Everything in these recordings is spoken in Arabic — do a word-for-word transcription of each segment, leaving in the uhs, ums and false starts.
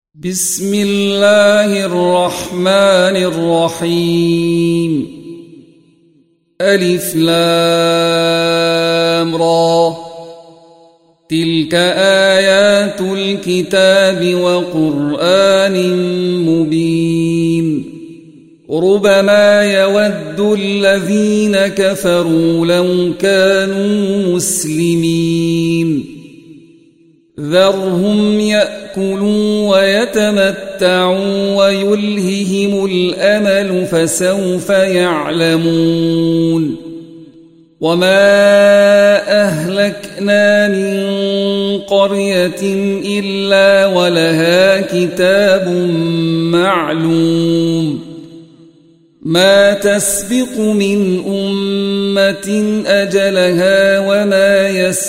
بسم الله الرحمن الرحيم. ألف لام را، تلك آيات الكتاب وقرآن مبين. ربما يود الذين كفروا لو كانوا مسلمين. ذرهم يأكلوا ويتمتعوا ويلههم الأمل فسوف يعلمون. وما أهلكنا من قرية إلا ولها كتاب معلوم. ما تسبق من أمة أجلها وما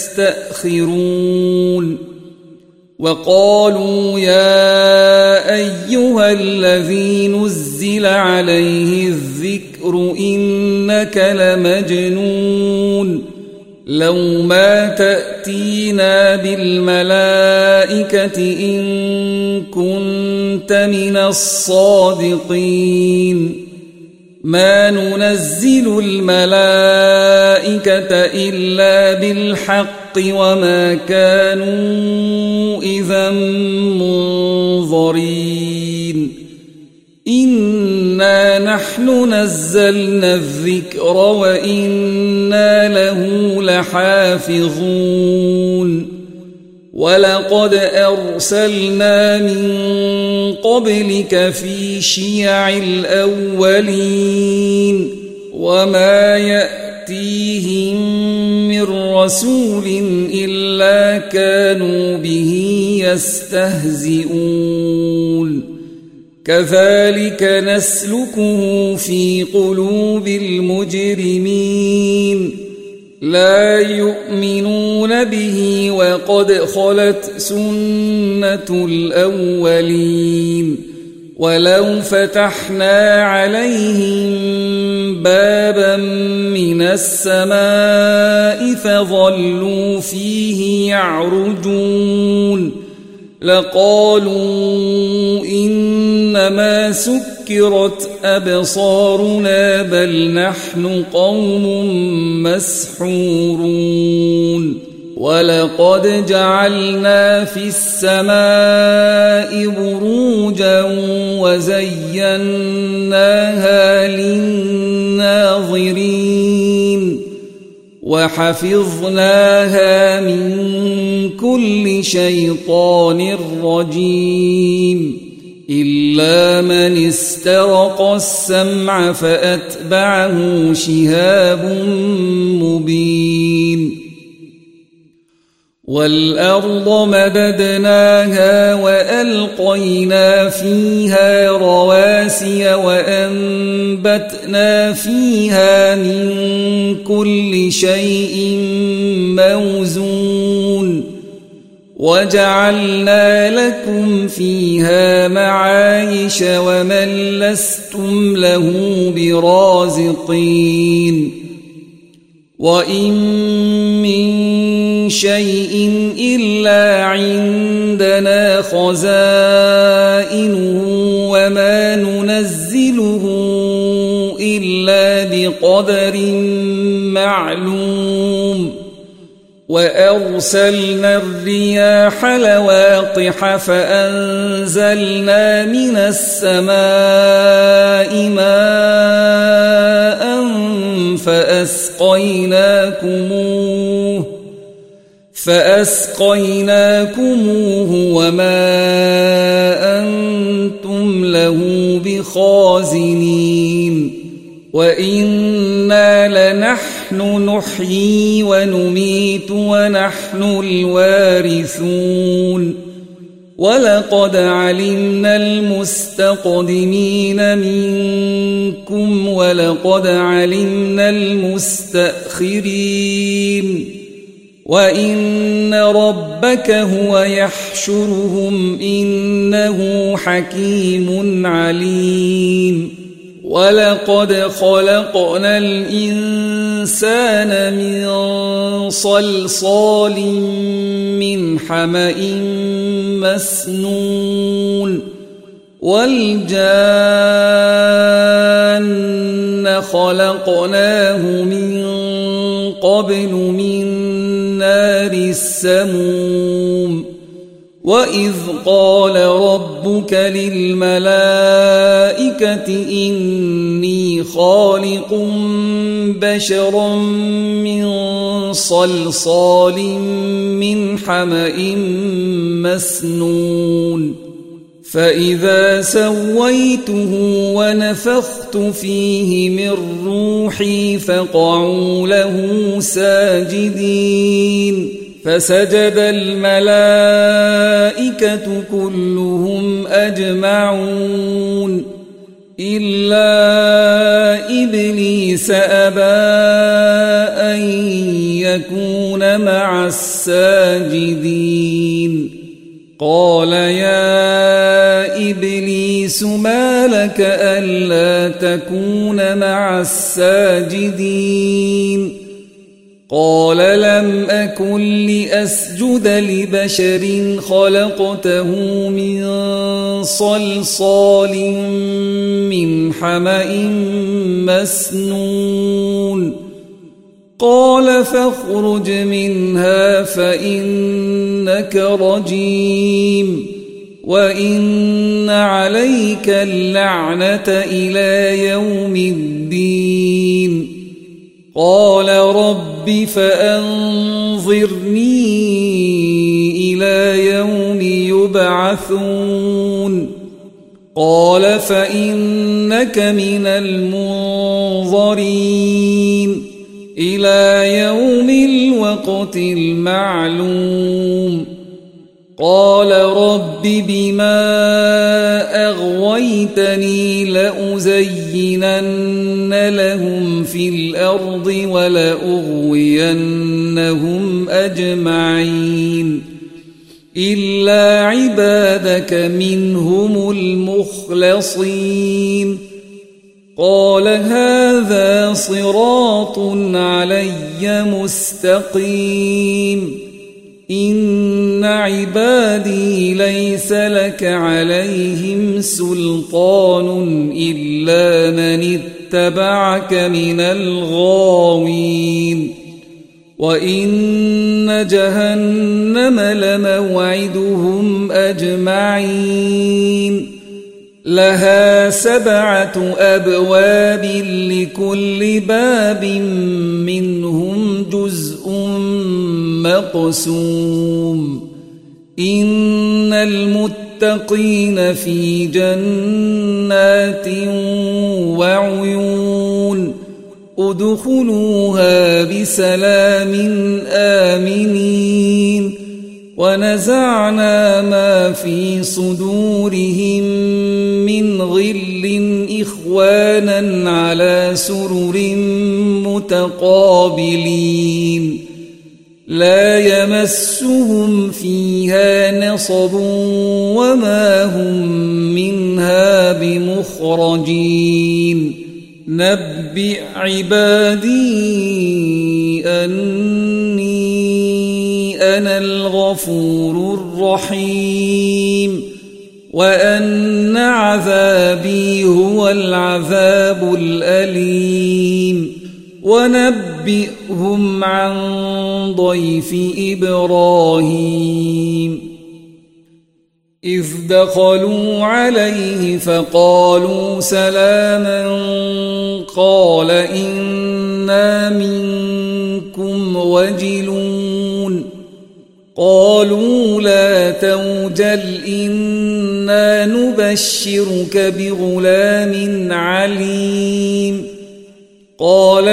يستأخرون. وقالوا يا أيها الذي نزل عليه الذكر إنك لمجنون. لو ما تأتينا بالملائكة إن كنت من الصادقين. ما ننزل الملائكة إلا بالحق وما كانوا إذا منظرين. إنا نحن نزلنا الذكر وإنا له لحافظون. ولقد أرسلنا من قبلك في شيع الأولين. وما يأتيهم من رسول إلا كانوا به يستهزئون. كذلك نسلكه في قلوب المجرمين. لا يؤمنون به وقد خلت سنة الأولين. ولو فتحنا عليهم بابا من السماء فظلوا فيه يعرجون لقالوا إنما سكرت أبصارنا بل نحن قوم مسحورون. ولقد جعلنا في السماء بروجا وزيناها للناظرين وحفظناها من كل شيطان رجيم إلا من استرق السمع فأتبعه شهاب مبين. والأرض مددناها وألقينا فيها رواسي وأنبتنا فيها من كل شيء موزون. وجعلنا لكم فيها معايش ومن لستم له برازقين. وإن من شيء إلا عندنا خزائنه وما ننزله إلا بقدر معلوم. وأرسلنا الرياح لواقح فأنزلنا من السماء ماء فأسقيناكموه فأسقيناكموه وما أنتم له بخازنين. وإنا لنحن نحيي ونميت ونحن الوارثون. ولقد علمنا المستقدمين منكم ولقد علمنا المستأخرين. وإن ربك هو يحشرهم إنه حكيم عليم. ولقد خلقنا الإنسان من صلصال من حمأ مسنون والجان خلقناه من قبل من نار السموم وإذ قال ربك للملائكة إني خالق بشرا من صلصال من حمأ مسنون فإذا سويته ونفخت فيه من روحي فقعوا له ساجدين فسجد الملائكة كلهم أجمعون إلا إبليس أبى أن يكون مع الساجدين قال يا إبليس ما لك ألا تكون مع الساجدين قال لم أكن لأسجد لبشر خلقته من صلصال من حمأ مسنون قال فاخرج منها فإنك رجيم وإن عليك اللعنة إلى يوم الدين قال رب فأنظرني إلى يوم يبعثون قال فإنك من المنظرين إلى يوم الوقت المعلوم قال رب بما أغويتني لأزينن لهم في الأرض ولأغوينهم أجمعين إلا عبادك منهم المخلصين قال هذا صراط علي مستقيم إن عبادي ليس لك عليهم سلطان إلا من اتبعك من الغاوين وإن جهنم لموعدهم أجمعين لها سبعة أبواب لكل باب منهم جزء مقسوم إن المتقين في جنات وعيون ادخلوها بسلام آمنين ونزعنا ما في صدورهم من غل إخوانا على سرر متقابلين لا يمسهم فيها نصب وما هم منها بمخرجين نبئ عبادي أني أنا الغفور الرحيم وأن عذابي هو العذاب الأليم ونبئهم عن ضيف إبراهيم إذ دخلوا عليه فقالوا سلاما قال إنا منكم وجلون قالوا لا توجل إنا نبشرك بغلام عليم قال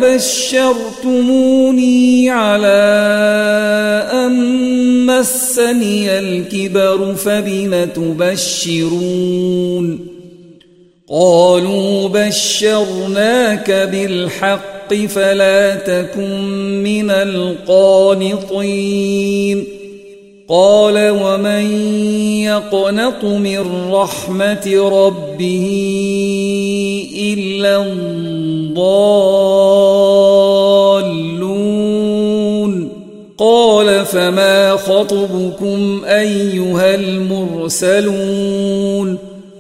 أبشرتموني على أن مسني الكبر فبم تبشرون قالوا بشرناك بالحق فلا تكن من القانطين قال ومن يقنط من رحمة ربه إلا الضالون قال فما خطبكم أيها المرسلون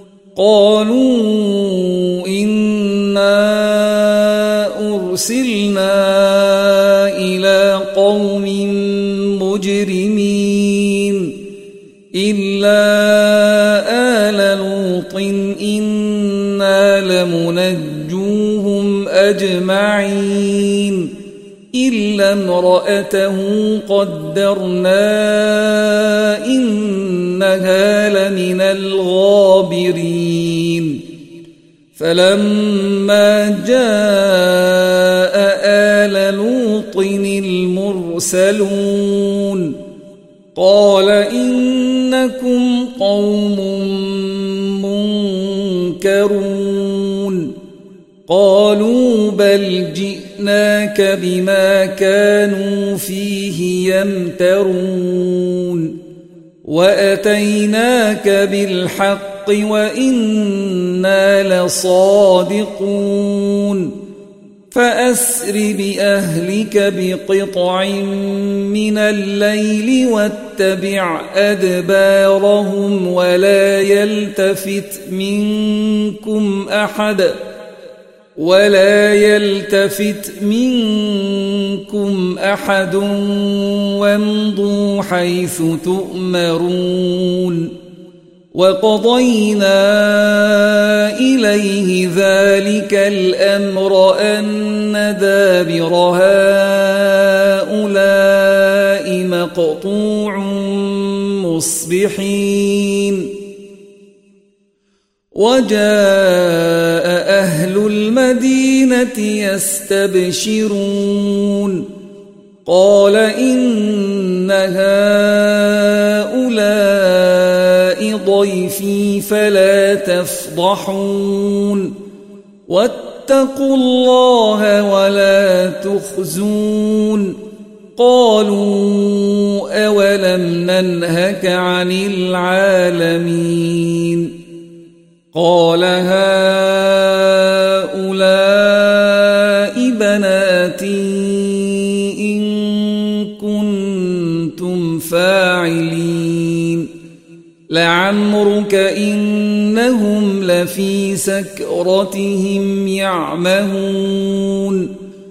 قالوا إنا أرسلنا إلى قوم مجرمين إلا آل لوط إنا لمنجوهم أجمعين إلا امرأته قدرنا إنها لمن الغابرين فلما جاء آل لوط المرسلون قال إنكم قوم منكرون قالوا بل جئناك بما كانوا فيه يمترون وأتيناك بالحق وإنا لصادقون فأسر بأهلك بقطع من الليل واتبع أدبارهم ولا يلتفت منكم أحد ولا يلتفت منكم أحد وامضوا حيث تؤمرون وقضينا إليه ذلك الأمر أن دابر هؤلاء مقطوع مصبحين وجاء أهل المدينة يستبشرون قال إن هؤلاء ضيفي فلا تفضحون واتقوا الله ولا تخزون قالوا أولم ننهك عن العالمين قال هؤلاء بناتي إن كنتم فاعلين لعمرك إنهم لفي سكرتهم يعمهون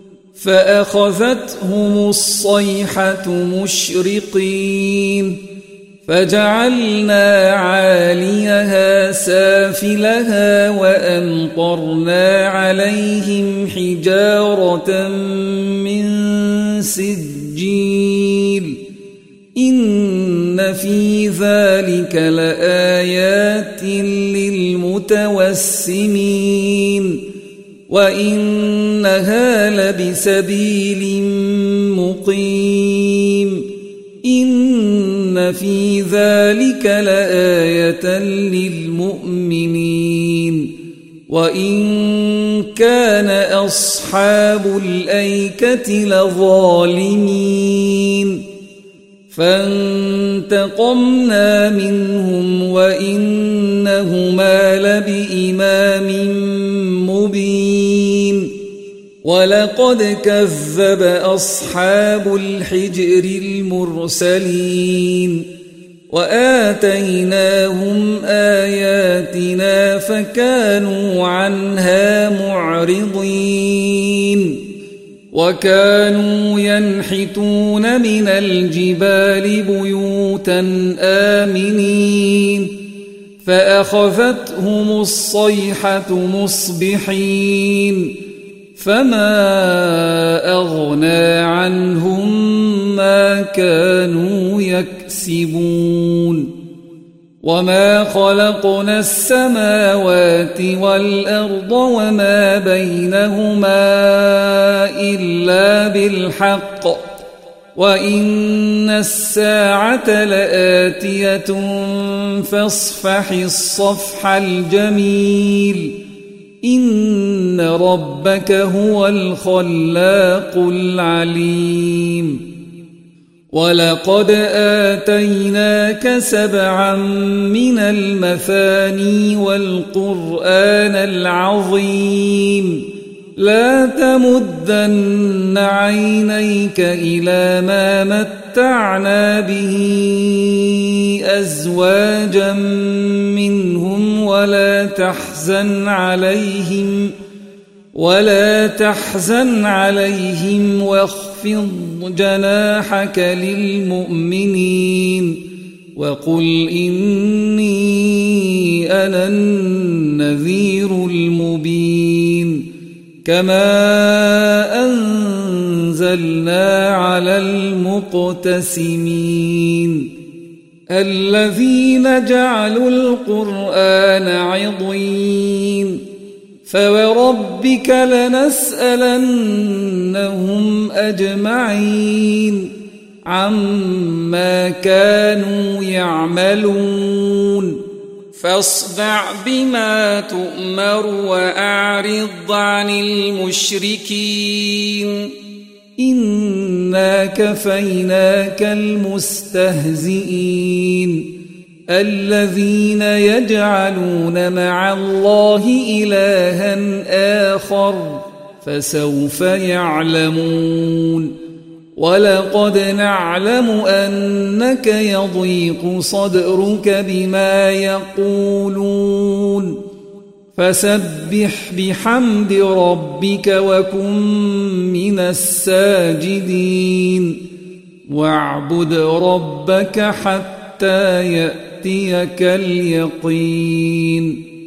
فأخذتهم الصيحة مشرقين فجعلنا عاليها سافلها وأمطرنا عليهم حجارة من سجيل إن في ذلك لآيات للمتوسمين وإنها لبسبيل مقيم إن في ذلك لآية للمؤمنين وإن كان أصحاب الأيكة لظالمين فانتقمنا منهم وإنهما لبإمام مبين ولقد كذب أصحاب الحجر المرسلين وآتيناهم آياتنا فكانوا عنها معرضين وكانوا ينحتون من الجبال بيوتا آمنين فأخذتهم الصيحة مصبحين فما أغنى عنهم ما كانوا يكسبون وما خلقنا السماوات والأرض وما بينهما إلا بالحق وإن الساعة لآتية فاصفح الصفح الجميل إن ربك هو الخلاق العليم ولقد آتيناك سبعا من المثاني والقرآن العظيم لا تمدن عينيك إلى ما متعنا به أزواجا منهم ولا تحزن عليهم ولا تحزن عليهم واخفض جناحك للمؤمنين وقل إني أنا النذير المبين كما أنزلنا على المقتسمين الذين جعلوا القرآن عضين فوربك لنسألنهم أجمعين عما كانوا يعملون فاصدع بما تؤمر وأعرض عن المشركين إنا كفيناك المستهزئين الذين يجعلون مع الله إلها آخر فسوف يعلمون ولقد نعلم أنك يضيق صدرك بما يقولون فسبح بحمد ربك وكن من الساجدين واعبد ربك حتى يأتيك اليقين